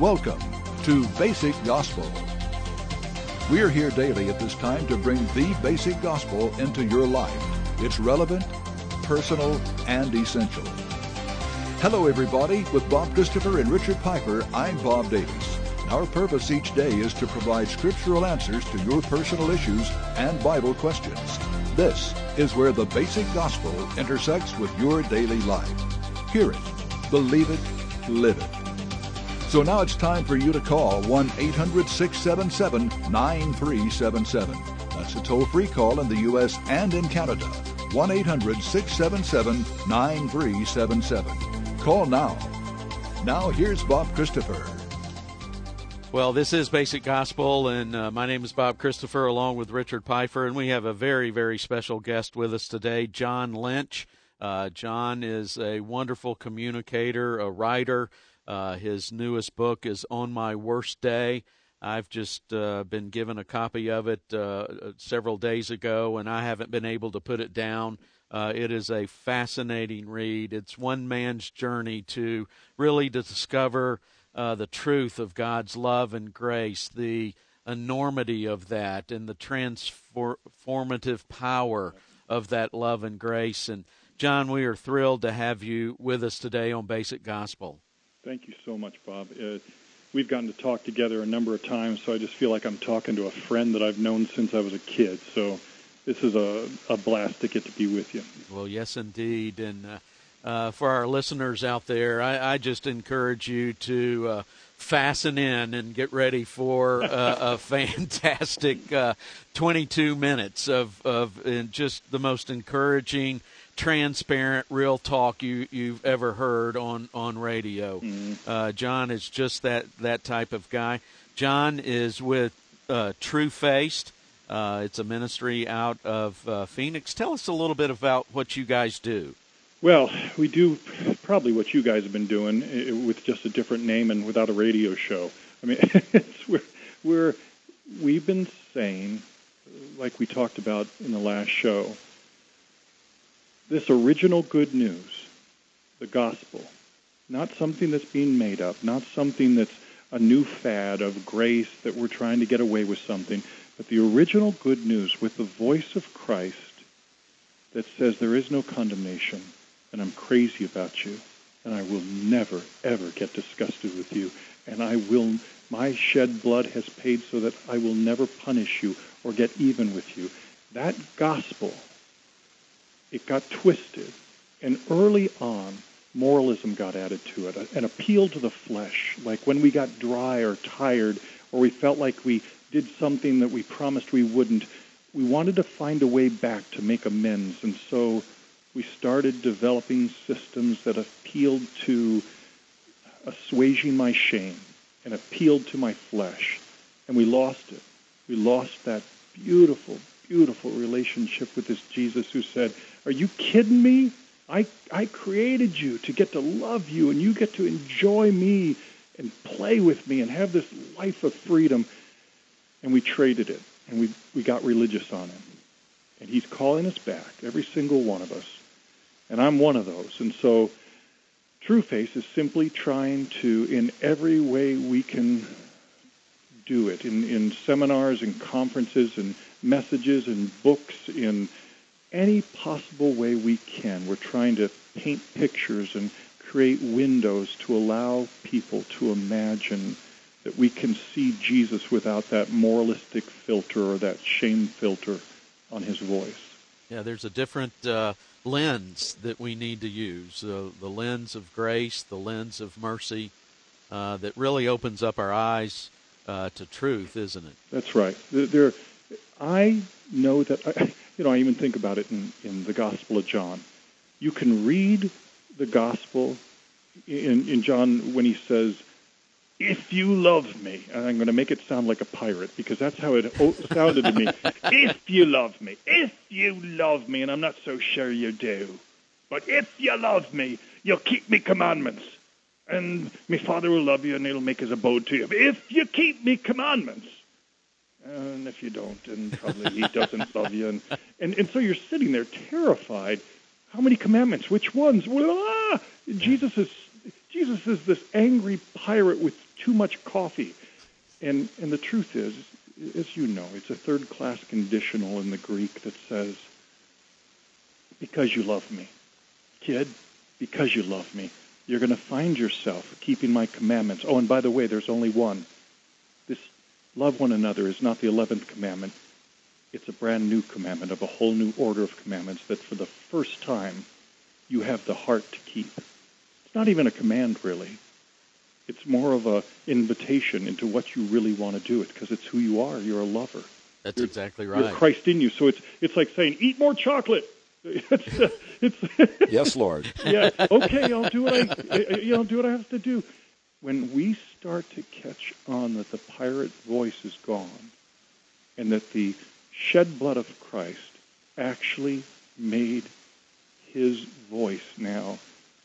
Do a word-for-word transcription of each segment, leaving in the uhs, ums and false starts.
Welcome to Basic Gospel. We are here daily at this time to bring the basic gospel into your life. It's relevant, personal, and essential. Hello, everybody. With Bob Christopher and Richard Piper, I'm Bob Davis. Our purpose each day is to provide scriptural answers to your personal issues and Bible questions. This is where the basic gospel intersects with your daily life. Hear it, believe it, live it. So now it's time for you to call one eight hundred six seven seven nine three seven seven. That's a toll-free call in the U S and in Canada. one eight hundred six seven seven nine three seven seven. Call now. Now here's Bob Christopher. Well, this is Basic Gospel, and uh, my name is Bob Christopher along with Richard Piper, and we have a very, very special guest with us today, John Lynch. Uh, John is a wonderful communicator, a writer. Uh, his newest book is On My Worst Day. I've just uh, been given a copy of it uh, several days ago, and I haven't been able to put it down. Uh, it is a fascinating read. It's one man's journey to really to discover uh, the truth of God's love and grace, the enormity of that, and the transformative power of that love and grace. And John, we are thrilled to have you with us today on Basic Gospel. Thank you so much, Bob. Uh, we've gotten to talk together a number of times, so I just feel like I'm talking to a friend that I've known since I was a kid. So this is a, a blast to get to be with you. Well, yes, indeed. And uh, uh, for our listeners out there, I, I just encourage you to uh, fasten in and get ready for uh, a fantastic uh, twenty-two minutes of, of uh, just the most encouraging, transparent, real talk you, you've ever heard on, on radio. Mm-hmm. Uh, John is just that, that type of guy. John is with uh, True Faced. Uh, it's a ministry out of uh, Phoenix. Tell us a little bit about what you guys do. Well, we do probably what you guys have been doing with just a different name and without a radio show. I mean, it's, we're, we're, we've been saying, like we talked about in the last show, this original good news, the gospel, not something that's being made up, not something that's a new fad of grace that we're trying to get away with something, but the original good news with the voice of Christ that says there is no condemnation, and I'm crazy about you, and I will never, ever get disgusted with you, and I will, my shed blood has paid so that I will never punish you or get even with you. That gospel, it got twisted, and early on, moralism got added to it, an appeal to the flesh, like when we got dry or tired, or we felt like we did something that we promised we wouldn't. We wanted to find a way back to make amends, and so we started developing systems that appealed to assuaging my shame and appealed to my flesh, and we lost it. We lost that beautiful, beautiful relationship with this Jesus who said, are you kidding me? I, I created you to get to love you, and you get to enjoy me and play with me and have this life of freedom. And we traded it, and we, we got religious on him. And he's calling us back, every single one of us. And I'm one of those. And so True Face is simply trying to, in every way we can do it, in, in seminars and conferences and messages and books, in any possible way we can. We're trying to paint pictures and create windows to allow people to imagine that we can see Jesus without that moralistic filter or that shame filter on his voice. Yeah, there's a different uh, lens that we need to use, uh, the lens of grace, the lens of mercy, uh, that really opens up our eyes uh, to truth, isn't it? That's right. There, I know that, I, you know, I even think about it in, in the Gospel of John. You can read the Gospel in, in John when he says, if you love me, and I'm going to make it sound like a pirate because that's how it sounded to me. If you love me, if you love me, and I'm not so sure you do, but if you love me, you'll keep me commandments, and my Father will love you, and he'll make his abode to you. If you keep me commandments, and if you don't, and probably he doesn't love you, and, and and so you're sitting there terrified. How many commandments? Which ones? Well, ah! Jesus is Jesus is this angry pirate with too much coffee. And and the truth is, as you know, it's a third-class conditional in the Greek that says, because you love me. Kid, because you love me, you're going to find yourself keeping my commandments. Oh, and by the way, there's only one. This love one another is not the eleventh commandment. It's a brand new commandment of a whole new order of commandments that for the first time you have the heart to keep. It's not even a command, really. It's more of a invitation into what you really want to do. It's because it's who you are. You're a lover. That's you're, exactly right. You're Christ in you. So it's it's like saying, eat more chocolate. It's, uh, it's yes, Lord. Yeah. Okay, I'll do what I you know do what I have to do. When we start to catch on that the pirate voice is gone, and that the shed blood of Christ actually made his voice now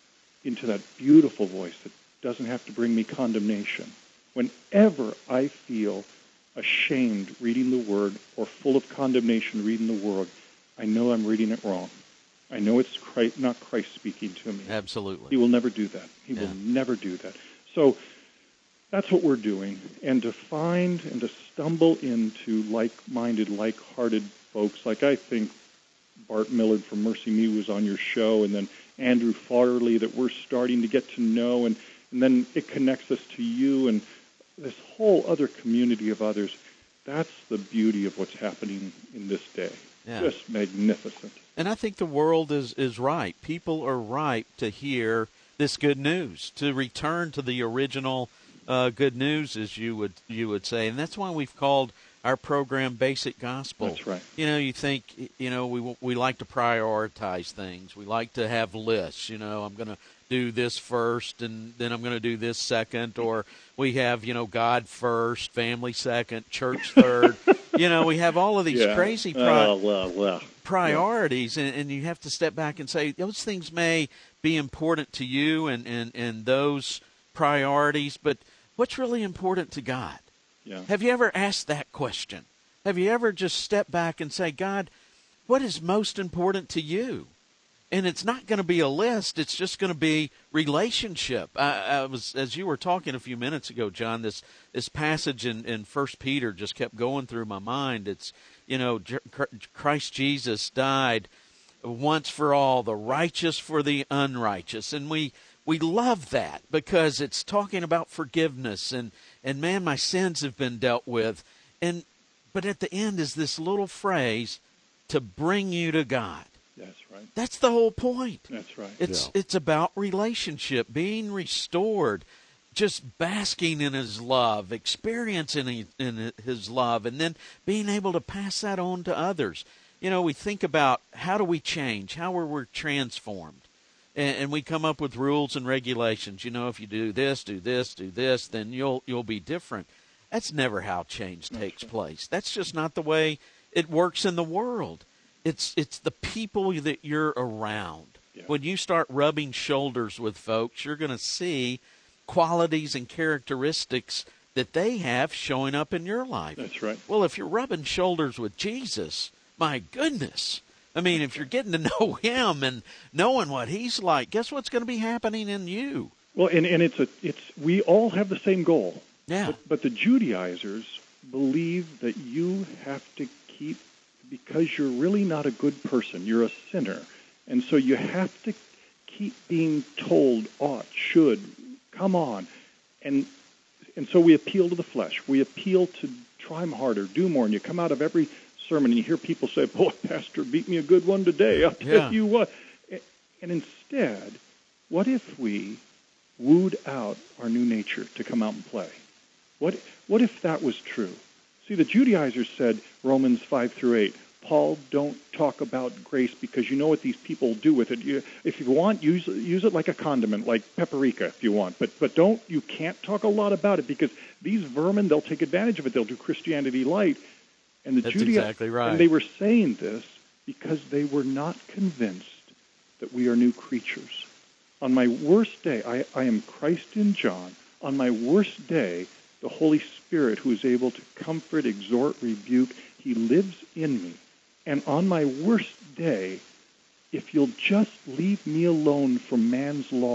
into that beautiful voice that doesn't have to bring me condemnation. Whenever I feel ashamed reading the Word or full of condemnation reading the Word, I know I'm reading it wrong. I know it's Christ, not Christ speaking to me. Absolutely. He will never do that. He yeah. will never do that. So that's what we're doing. And to find and to stumble into like-minded, like-hearted folks, like I think Bart Millard from Mercy Me was on your show, and then Andrew Farley that we're starting to get to know, and, and then it connects us to you and this whole other community of others. That's the beauty of what's happening in this day. Yeah. Just magnificent. And I think the world is, is ripe. People are ripe to hear this good news, to return to the original uh, good news, as you would you would say. And that's why we've called our program Basic Gospel. That's right. You know, you think, you know, we we like to prioritize things. We like to have lists. You know, I'm going to do this first, and then I'm going to do this second. Or we have, you know, God first, family second, church third. You know, we have all of these yeah. crazy pri- uh, well, well. priorities, and, and you have to step back and say, those things may be important to you and, and, and those priorities, but what's really important to God? Yeah. Have you ever asked that question? Have you ever just stepped back and say, God, what is most important to you? And it's not going to be a list. It's just going to be relationship. I, I was, as you were talking a few minutes ago, John, this, this passage in, in First Peter just kept going through my mind. It's, you know, Christ Jesus died once for all, the righteous for the unrighteous. And we, we love that because it's talking about forgiveness and, and man, my sins have been dealt with. And, but at the end is this little phrase, to bring you to God. That's right. That's the whole point. That's right. It's yeah. it's about relationship, being restored, just basking in His love, experiencing in His love, and then being able to pass that on to others. You know, we think about how do we change, how are we transformed, and, and we come up with rules and regulations. You know, if you do this, do this, do this, then you'll you'll be different. That's never how change takes place. That's just not the way it works in the world. It's it's the people that you're around. Yeah. When you start rubbing shoulders with folks, you're going to see qualities and characteristics that they have showing up in your life. That's right. Well, if you're rubbing shoulders with Jesus, my goodness. I mean, if you're getting to know Him and knowing what He's like, guess what's going to be happening in you? Well, and, and it's a it's we all have the same goal. Yeah. But, but the Judaizers believe that you have to keep, because you're really not a good person. You're a sinner. And so you have to keep being told, ought, should, come on. And and so we appeal to the flesh. We appeal to try harder, do more. And you come out of every sermon and you hear people say, boy, Pastor, beat me a good one today. I'll tell yeah. you what. And instead, what if we wooed out our new nature to come out and play? What what if that was true? See, the Judaizers said, Romans five through eight, Paul, don't talk about grace because you know what these people do with it. You, if you want, use use it like a condiment, like paprika if you want. But but don't, you can't talk a lot about it because these vermin, they'll take advantage of it. They'll do Christianity light. And the That's Judaiz- exactly right. And they were saying this because they were not convinced that we are new creatures. On my worst day, I, I am Christ in John. On my worst day, the Holy Spirit, who is able to comfort, exhort, rebuke, He lives in me. And on my worst day, if you'll just leave me alone from man's law,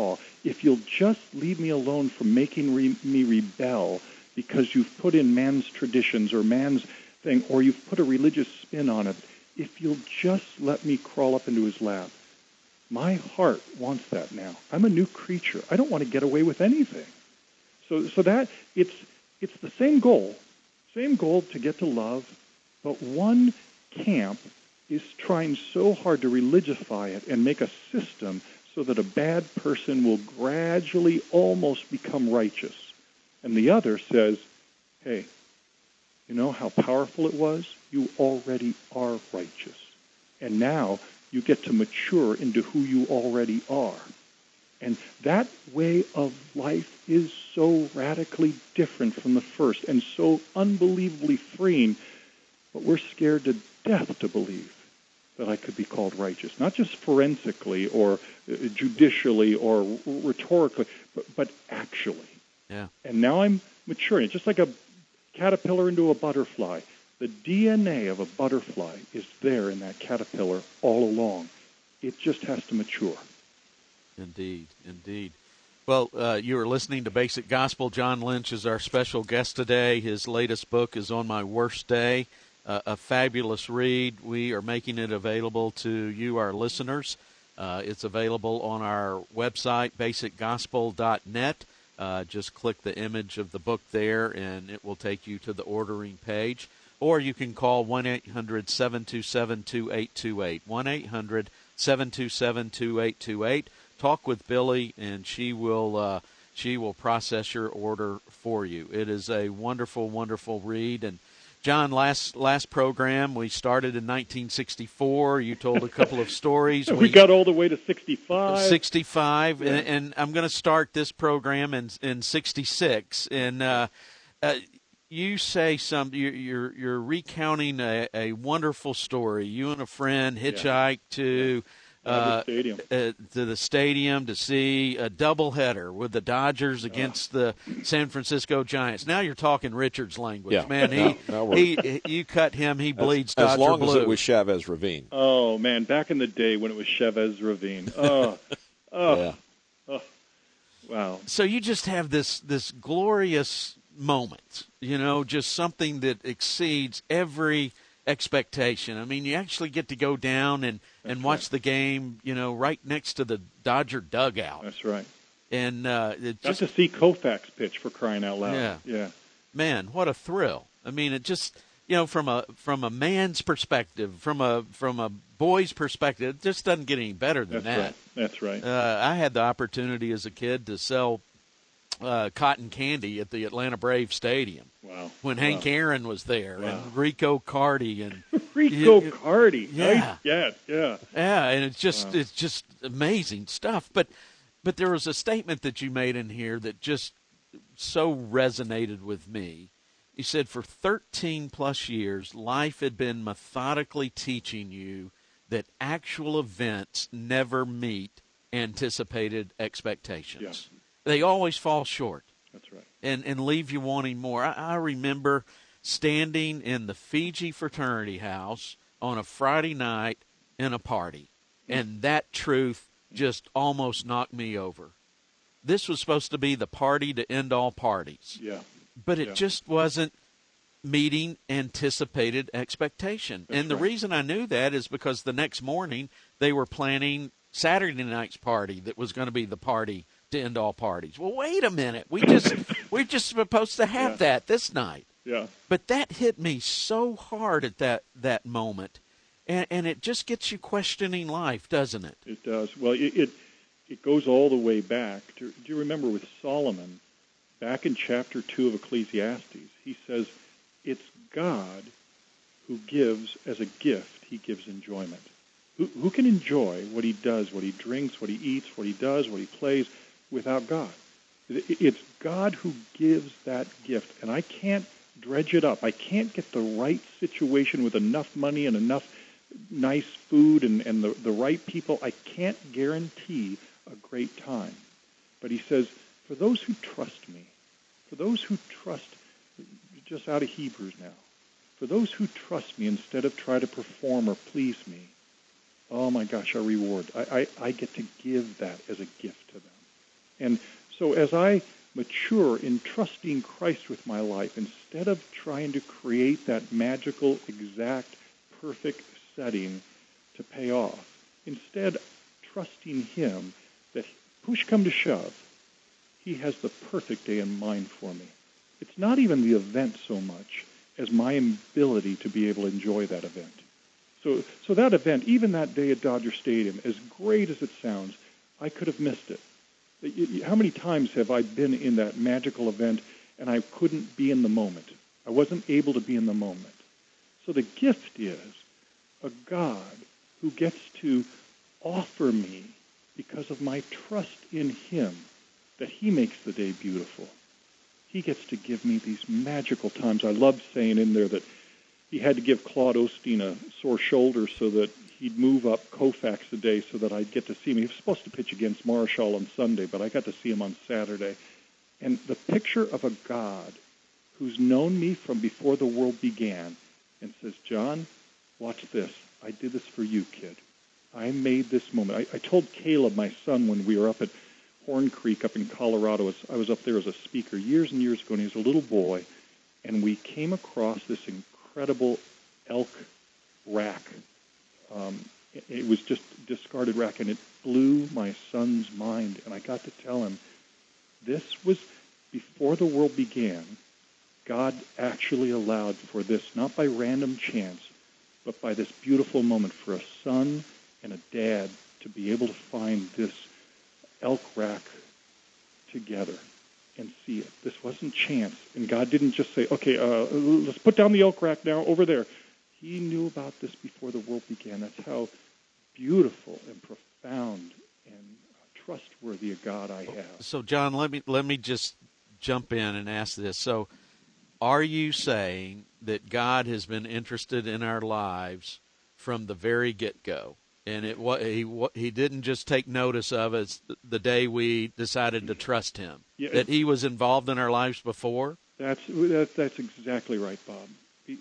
if you'll just leave me alone from making re- me rebel because you've put in man's traditions or man's thing, or you've put a religious spin on it, if you'll just let me crawl up into his lap. My heart wants that now. I'm a new creature. I don't want to get away with anything. So so that it's it's the same goal, same goal to get to love, but one camp is trying so hard to religify it and make a system so that a bad person will gradually almost become righteous. And the other says, hey, you know how powerful it was? You already are righteous. And now you get to mature into who you already are. And that way of life is so radically different from the first and so unbelievably freeing, but we're scared to death to believe that I could be called righteous, not just forensically or uh, judicially or r- rhetorically, but, but actually. Yeah. And now I'm maturing, just like a caterpillar into a butterfly. The D N A of a butterfly is there in that caterpillar all along. It just has to mature. Indeed, indeed. Well, uh, you are listening to Basic Gospel. John Lynch is our special guest today. His latest book is On My Worst Day, uh, a fabulous read. We are making it available to you, our listeners. Uh, it's available on our website, basic gospel dot net. Uh, just click the image of the book there, and it will take you to the ordering page. Or you can call one eight hundred seven two seven two eight two eight, one eight hundred seven two seven two eight two eight. Talk with Billy, and she will uh, she will process your order for you. It is a wonderful, wonderful read. And John, last last program we started in nineteen sixty-four. You told a couple of stories. we, we got all the way to sixty-five. sixty-five, yeah. and, and I'm going to start this program in in sixty-six. And uh, uh, you say some. You're you're, you're recounting a, a wonderful story. You and a friend hitchhiked yeah. to. Yeah. Uh, stadium. Uh, to the stadium to see a doubleheader with the Dodgers against the San Francisco Giants. Now you're talking Richard's language, yeah. man. He, now, now he, you cut him, he bleeds as, Dodger as long blue. as it was Chavez Ravine. Oh man, back in the day when it was Chavez Ravine. Oh, oh, yeah. oh, wow. So you just have this this glorious moment, you know, just something that exceeds every expectation. I mean, you actually get to go down and, and watch right. the game, you know, right next to the Dodger dugout. That's right. And uh, it got just, to see Koufax pitch, for crying out loud. Yeah, yeah. Man, what a thrill! I mean, it just, you know, from a from a man's perspective, from a from a boy's perspective, it just doesn't get any better than That's that. Right. That's right. Uh, I had the opportunity as a kid to sell uh, cotton candy at the Atlanta Braves Stadium. Wow. When Hank wow. Aaron was there, wow. and Rico Cardi, and Rico you, Cardi, yeah, nice. yeah, yeah, yeah, and it's just wow. it's just amazing stuff. But but there was a statement that you made in here that just so resonated with me. You said for thirteen plus years, life had been methodically teaching you that actual events never meet anticipated expectations. Yeah. They always fall short. That's right. And and leave you wanting more. I, I remember standing in the Fiji fraternity house on a Friday night in a party, and that truth just almost knocked me over. This was supposed to be the party to end all parties. Yeah. But it yeah. just wasn't meeting anticipated expectation. That's and the right. reason I knew that is because the next morning they were planning Saturday night's party that was going to be the party to end all parties. Well, wait a minute. We just we're just supposed to have yeah. that this night. Yeah. But that hit me so hard at that that moment, and and it just gets you questioning life, doesn't it? It does. Well, it it, it goes all the way back. Do, do you remember with Solomon, back in chapter two of Ecclesiastes, he says, "It's God who gives as a gift. He gives enjoyment. Who who can enjoy what he does, what he drinks, what he eats, what he does, what he plays?" Without God. It's God who gives that gift, and I can't dredge it up. I can't get the right situation with enough money and enough nice food and, and the, the right people. I can't guarantee a great time. But he says, for those who trust me, for those who trust, just out of Hebrews now, for those who trust me instead of try to perform or please me, oh my gosh, our reward. I, I, I get to give that as a gift to them. And so as I mature in trusting Christ with my life, instead of trying to create that magical, exact, perfect setting to pay off, instead trusting him that push come to shove, he has the perfect day in mind for me. It's not even the event so much as my ability to be able to enjoy that event. So, so that event, even that day at Dodger Stadium, as great as it sounds, I could have missed it. How many times have I been in that magical event and I couldn't be in the moment? I wasn't able to be in the moment. So the gift is a God who gets to offer me, because of my trust in him, that he makes the day beautiful. He gets to give me these magical times. I love saying in there that he had to give Claude Osteen a sore shoulder so that he'd move up Koufax a day so that I'd get to see him. He was supposed to pitch against Marshall on Sunday, but I got to see him on Saturday. And the picture of a God who's known me from before the world began and says, John, watch this. I did this for you, kid. I made this moment. I, I told Caleb, my son, when we were up at Horn Creek up in Colorado, as I was up there as a speaker years and years ago, and he was a little boy, and we came across this incredible elk rack. Um, it, it was just discarded rack, and it blew my son's mind. And I got to tell him, this was before the world began. God actually allowed for this, not by random chance, but by this beautiful moment for a son and a dad to be able to find this elk rack together and see it. This wasn't chance. And God didn't just say, okay, uh, let's put down the elk rack now over there. He knew about this before the world began. That's how beautiful and profound and trustworthy a God I have. So, John, let me let me just jump in and ask this. So, are you saying that God has been interested in our lives from the very get-go? And it he he didn't just take notice of us the day we decided to trust him. Yeah, that he was involved in our lives before? That's that, that's exactly right, Bob. He,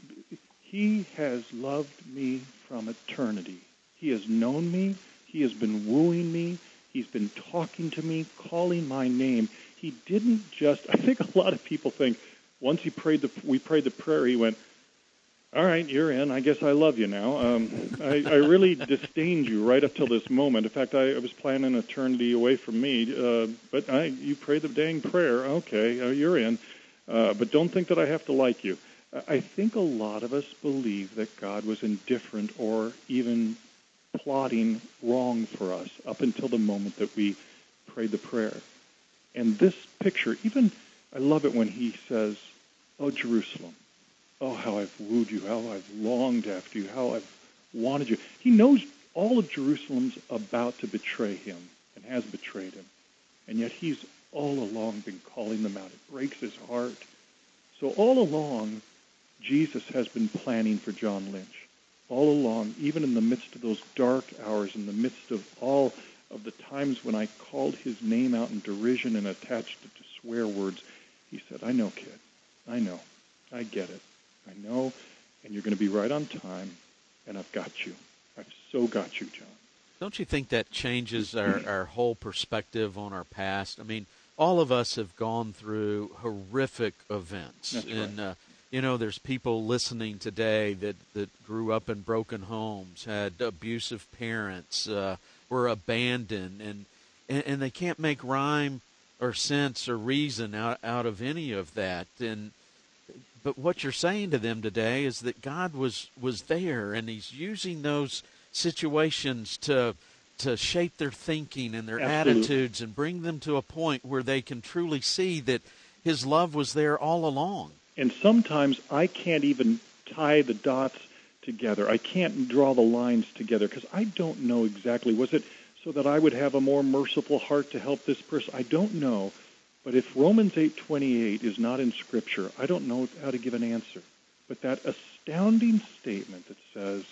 he has loved me from eternity. He has known me. He has been wooing me. He's been talking to me, calling my name. He didn't just, I think a lot of people think, once he prayed the, we prayed the prayer, he went, all right, you're in. I guess I love you now. Um, I, I really disdained you right up till this moment. In fact, I, I was planning eternity away from me, uh, but I, you prayed the dang prayer. Okay, uh, you're in. Uh, but don't think that I have to like you. I think a lot of us believe that God was indifferent or even plotting wrong for us up until the moment that we prayed the prayer. And this picture, even, I love it when he says, oh, Jerusalem. Oh, how I've wooed you, how I've longed after you, how I've wanted you. He knows all of Jerusalem's about to betray him and has betrayed him. And yet he's all along been calling them out. It breaks his heart. So all along, Jesus has been planning for John Lynch. All along, even in the midst of those dark hours, in the midst of all of the times when I called his name out in derision and attached it to swear words, he said, I know, kid. I know. I get it. I know, and you're going to be right on time, and I've got you. I've so got you, John. Don't you think that changes our, our whole perspective on our past? I mean, all of us have gone through horrific events. That's and, right. uh, you know, there's people listening today that, that grew up in broken homes, had abusive parents, uh, were abandoned, and, and, and they can't make rhyme or sense or reason out, out of any of that. And But what you're saying to them today is that God was, was there, and he's using those situations to to shape their thinking and their Absolutely. attitudes and bring them to a point where they can truly see that his love was there all along. And sometimes I can't even tie the dots together. I can't draw the lines together because I don't know exactly. Was it so that I would have a more merciful heart to help this person? I don't know. But if Romans eight twenty-eight is not in Scripture, I don't know how to give an answer. But that astounding statement that says,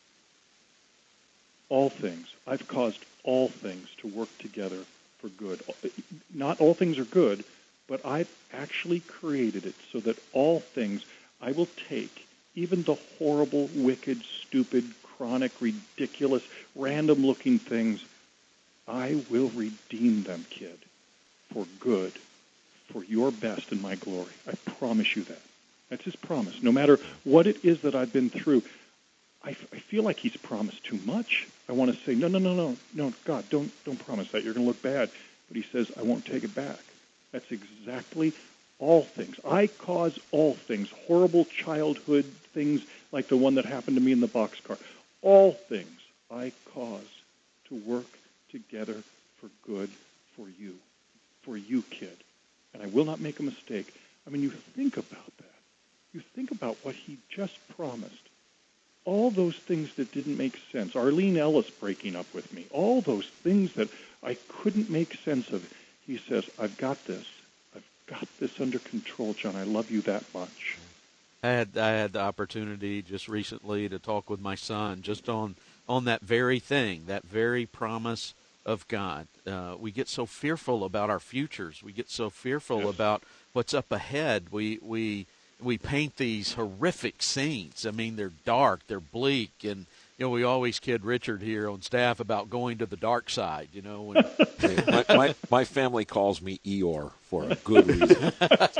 all things, I've caused all things to work together for good. Not all things are good, but I've actually created it so that all things I will take, even the horrible, wicked, stupid, chronic, ridiculous, random-looking things, I will redeem them, kid. for good, for your best and my glory. I promise you that. That's his promise. No matter what it is that I've been through, I, I feel like he's promised too much. I want to say, no, no, no, no, no, God, don't don't promise that. You're going to look bad. But he says, I won't take it back. That's exactly all things. I cause all things, horrible childhood things like the one that happened to me in the boxcar. All things I cause to work together for good for you, for you, kid. And I will not make a mistake. I mean, you think about that. You think about what he just promised. All those things that didn't make sense. Arlene Ellis breaking up with me. All those things that I couldn't make sense of. He says, I've got this. I've got this under control, John. I love you that much. I had I had the opportunity just recently to talk with my son just on, on that very thing, that very promise of God. Uh, we get so fearful about our futures. We get so fearful yes. about what's up ahead. We we we paint these horrific scenes. I mean, they're dark, they're bleak, and you know we always kid Richard here on staff about going to the dark side. You know, when my, my my family calls me Eeyore for a good reason.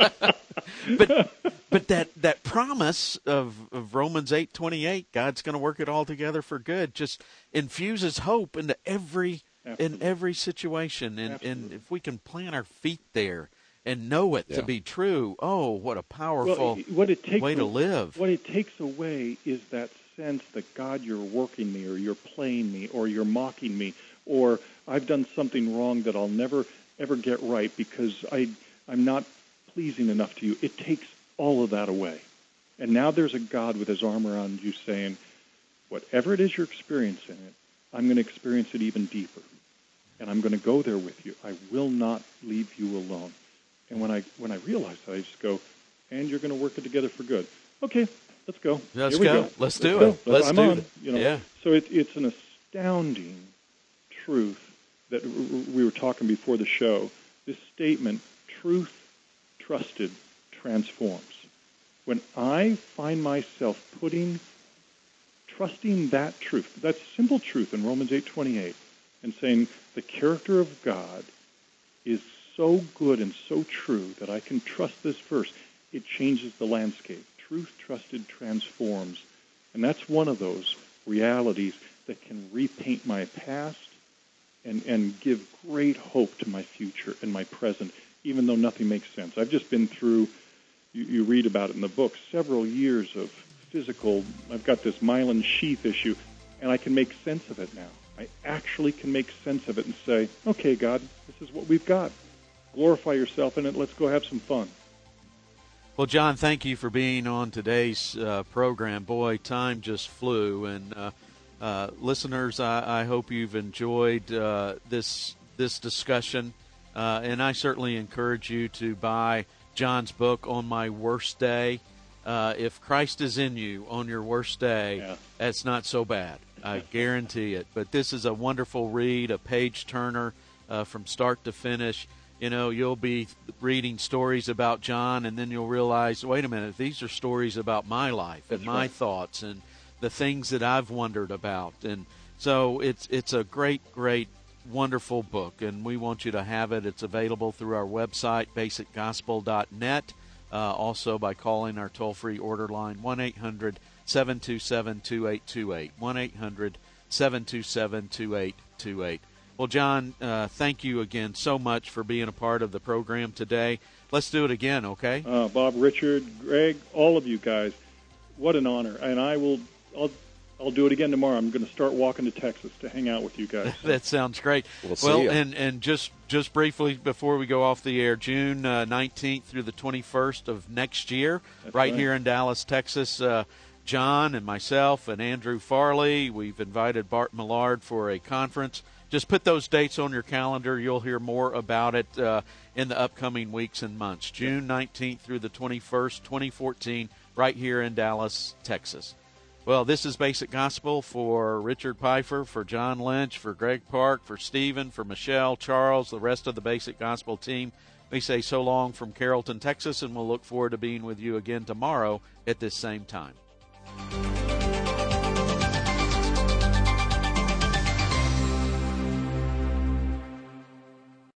but but that, that promise of, of Romans eight twenty-eight, God's going to work it all together for good, just infuses hope into every Absolutely. in every situation, and and if we can plant our feet there and know it yeah. to be true, oh, what a powerful well, what it takes way to away, live. What it takes away is that sense that, God, you're working me, or you're playing me, or you're mocking me, or I've done something wrong that I'll never, ever get right because I, I'm not pleasing enough to you. It takes all of that away. And now there's a God with his arm around you saying, whatever it is you're experiencing it, I'm going to experience it even deeper. And I'm going to go there with you. I will not leave you alone. And when I when I realize that, I just go, and you're going to work it together for good. Okay, let's go. Let's Here we go. go. Let's do let's it. Go. Let's I'm do on. it. You know? Yeah. So it, it's an astounding truth that we were talking before the show. This statement, truth trusted transforms. When I find myself putting, trusting that truth, that simple truth in Romans eight twenty-eight, and saying the character of God is so good and so true that I can trust this verse, it changes the landscape. Truth trusted transforms. And that's one of those realities that can repaint my past and, and give great hope to my future and my present, even though nothing makes sense. I've just been through, you, you read about it in the book, several years of physical, I've got this myelin sheath issue, and I can make sense of it now. I actually can make sense of it and say, okay, God, this is what we've got. Glorify yourself in it. Let's go have some fun. Well, John, thank you for being on today's uh, program. Boy, time just flew. And uh, uh, listeners, I, I hope you've enjoyed uh, this this discussion. Uh, and I certainly encourage you to buy John's book, On My Worst Day. Uh, if Christ is in you on your worst day, yeah. that's not so bad. I guarantee it. But this is a wonderful read, a page-turner uh, from start to finish. You know, you'll be reading stories about John, and then you'll realize, wait a minute, these are stories about my life and That's my right. thoughts and the things that I've wondered about. And so it's it's a great, great, wonderful book, and we want you to have it. It's available through our website, basic gospel dot net, uh, also by calling our toll-free order line, one eight hundred seven two seven two eight two eight, one eight hundred seven two seven two eight two eight. Well, John, uh, thank you again so much for being a part of the program today. Let's do it again, okay? Uh, Bob, Richard, Greg, all of you guys, what an honor. And I will, I'll, I'll do it again tomorrow. I'm going to start walking to Texas to hang out with you guys. That sounds great. We'll see well, you. and and just just briefly before we go off the air, June uh, nineteenth through the twenty-first of next year, right, right here in Dallas, Texas. Uh, John and myself and Andrew Farley, we've invited Bart Millard for a conference. Just put those dates on your calendar. You'll hear more about it uh, in the upcoming weeks and months. June nineteenth through the twenty-first, twenty fourteen, right here in Dallas, Texas. Well, this is Basic Gospel for Richard Pfeiffer, for John Lynch, for Greg Park, for Stephen, for Michelle, Charles, the rest of the Basic Gospel team. We say so long from Carrollton, Texas, and we'll look forward to being with you again tomorrow at this same time.